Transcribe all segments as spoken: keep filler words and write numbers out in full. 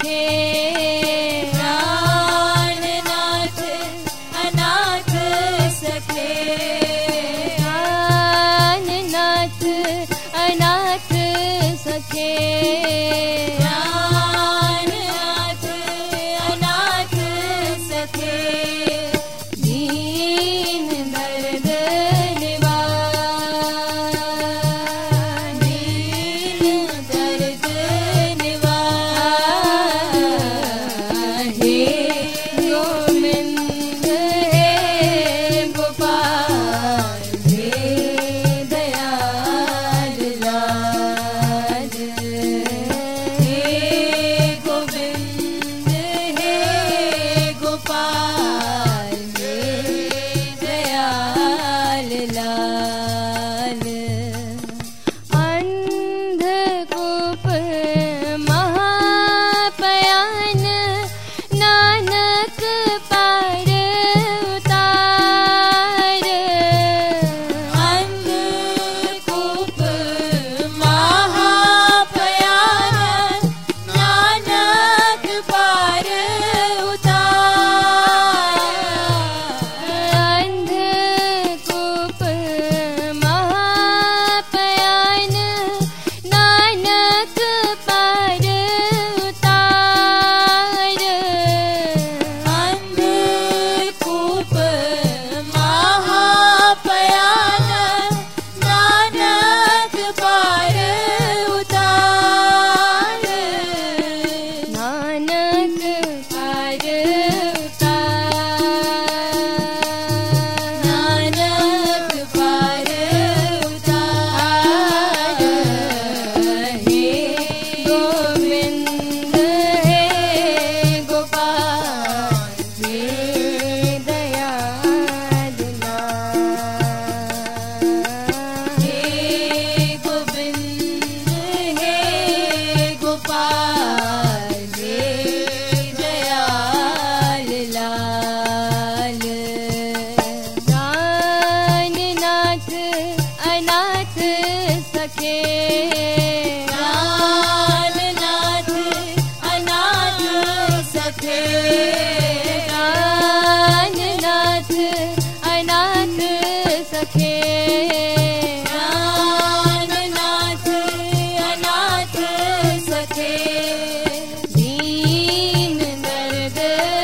सखे प्राणनाथ अनाथ सखे प्राणनाथ अनाथ सखे प्राणनाथ अनाथ सखे दीन दर्द निवार दीन दर्द निवार हे गोविंद हे गोपाल हे दयाल लाल हे गोविंद हे गोपाल हे दयाल लाल अंधकूप महापयान नानक पार उतार अंधकूप महापयान नानक पार उतार अंधकूप महापयान नानक पार उतार अंधकूप महापयान नानक पार उतार नानक पार उतार नानक पार उतार हे गोविंद हे गोपाल हे दयाल लाल हे गोविंद हे गोपाल हे दयाल लाल प्राणनाथ अनाथ सखे प्राणनाथ अनाथ सखे प्राणनाथ अनाथ सखे प्राणनाथ अनाथ सखे दीन दर्द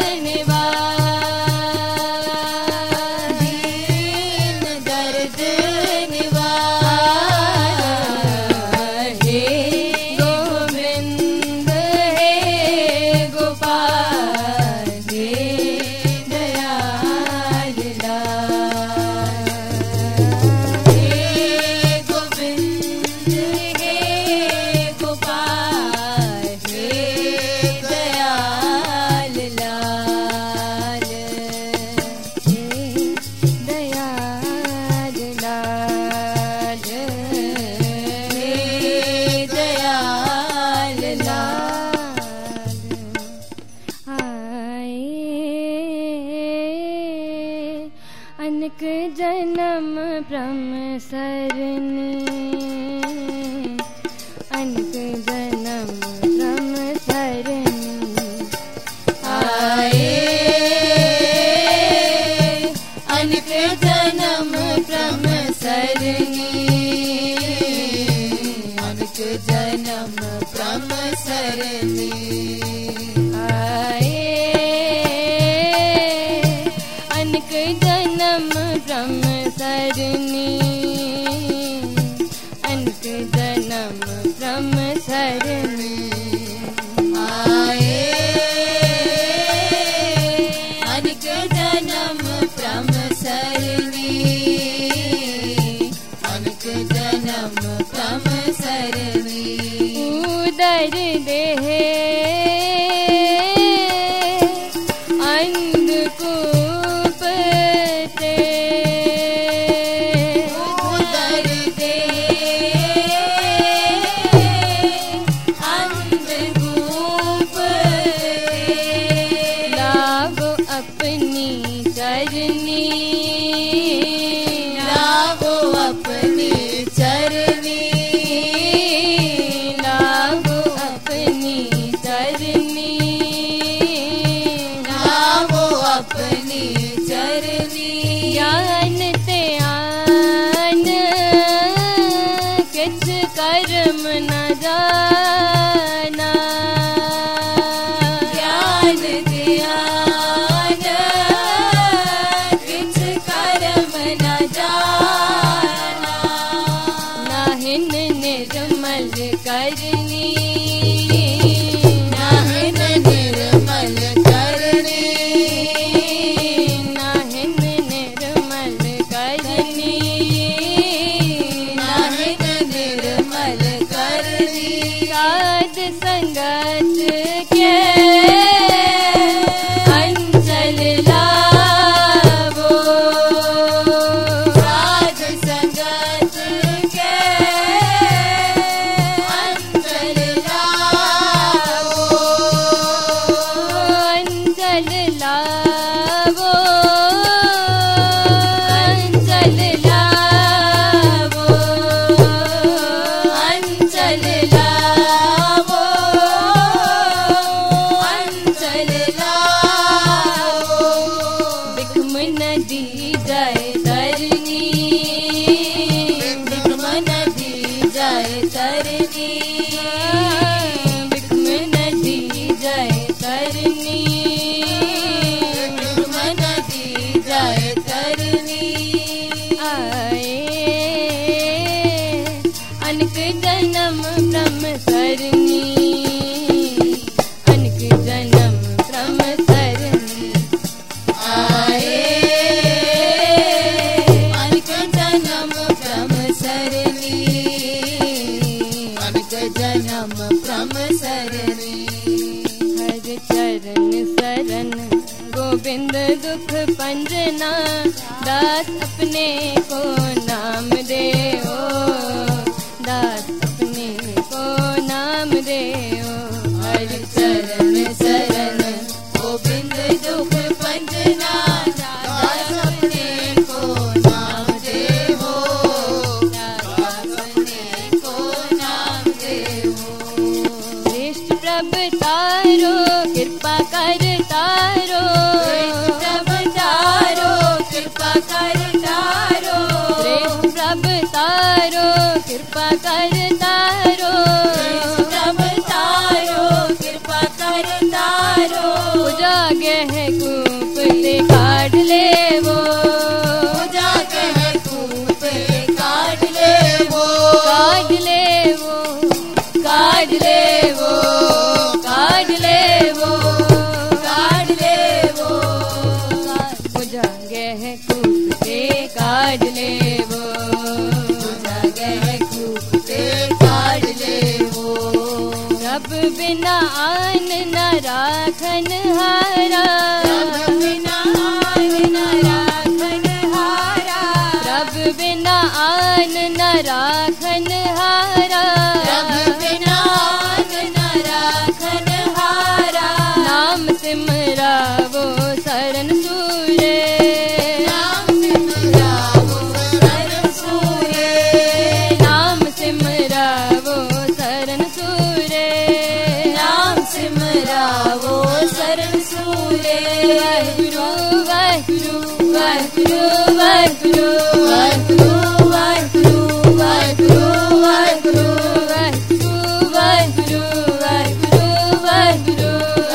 निवार दीन दर्द निवार हे गोविंद हे गोपाल हे दयाल लाल हे गोविंद हे गोपाल हे दयाल लाल हे दयाल लाल हे दयाल लाल आए अनक जन्म प्रम सरनी अनक जन्म प्रम सरनी आए अनक जन्म प्रम सरनी अनक जन्म प्रम सरनी आए अनक जन्म प्रम सरनी अनक जन्म प्रम सरनी आए अनक जन्म प्रम सरनी अनक जन्म प्रम सरनी उदर देह अंधकूप ते उदर देह अंधकूप लावो अपनी चरनी लावो अपनी चरनी लावो अपनी जाना, ज्ञान ध्यान किछ कर्म न जाना, नाहिन निर्मल करनी, नाहिन निर्मल करनी, नाहिन निर्मल करनी, नाहिन निर्मल करनी, साध संगत के अंचल लावो, साध संगत के अंचल लावो, अंचल लावो, अंचल लावो, अंचल लावो, अंचल लावो, बिखम नदी जाए तरनी, बिखम नदी जाए तरनी, बिखम नदी जाए तरनी, बिखम नदी जाए तरनी, आए अनक जन्म ब्रह्म सरनी, अनक जन्म ब्रह्म सरनी, आए अनक जन्म ब्रह्म सरनी, अनक जन्म ब्रह्म सरनी, हर चरण शरण गोविंद दुख पंजना, दास अपने को नाम दे ओ, दास अपने को नाम दे ओ, हर चरण शरण गोविंद दुख पंजना, दास अपने को नाम दे हो, दास अपने को नाम दे हो, श्रेष्ठ प्रभ तारो कृपा कर तारो, श्रेष्ठ प्रभ तारो कृपा कर तारो, श्रेष्ठ प्रभ तारो कृपा कर तारो, श्रेष्ठ प्रभ तारो कृपा कर तारो, जागे है कूप ले काट ले वो, जागे है कूप ले काट ले वो, काट ले वो, काट ले वो, काट ले वो, काट ले वो, वो जागे है कूप ले काट ले वो, जागे है कूप ले काट ले वो, रब बिना आन न राखन हारा, रब बिना आन न राखन हारा, रब बिना आन न राखन हारा, रब बिना आन न राखन हारा, नाम सिमरावो शरण सूरे, नाम सिमरावो शरण सूरे, नाम सिमरावो शरण सूरे, नाम सिमरावो शरण सूरे, वाहिगुरु वाहिगुरु वाहिगुरु वाहिगुरु वाहिगुरु वाहिगुरु वाहिगुरु वाहिगुरु वाहिगुरु वाहिगुरु वाहिगुरु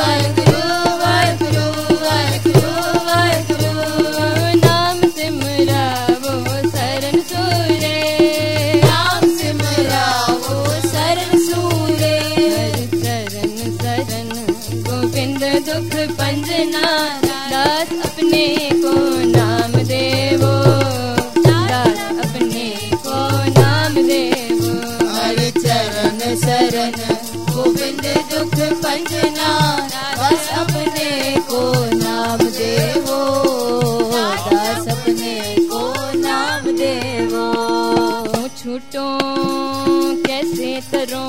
वाहिगुरु वाहिगुरु वाहिगुरु वाहिगुरु, नाम सिमरावो शरण सूरे, नाम सिमरावो शरण सूरे, हर चरण शरण गोविंद दुख पंजना, दास अपने को नाम देवो, दास अपने को नाम देवो, हर चरण शरण गोविंद दुख पंजना, दास अपने को नाम देवो, दास अपने को नाम देवो, छूटो कैसे तरो,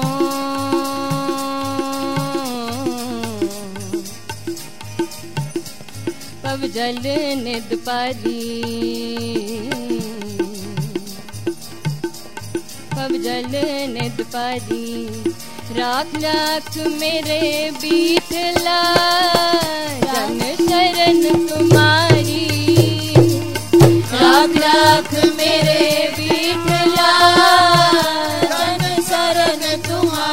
पव जल निद पारी, पव जल निद पारी, राख राख मेरे बीठला, जन शरण तुम्हारी, राख राख मेरे बीठला, जन शरण तुम्हारी,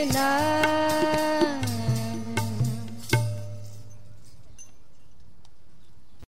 लाल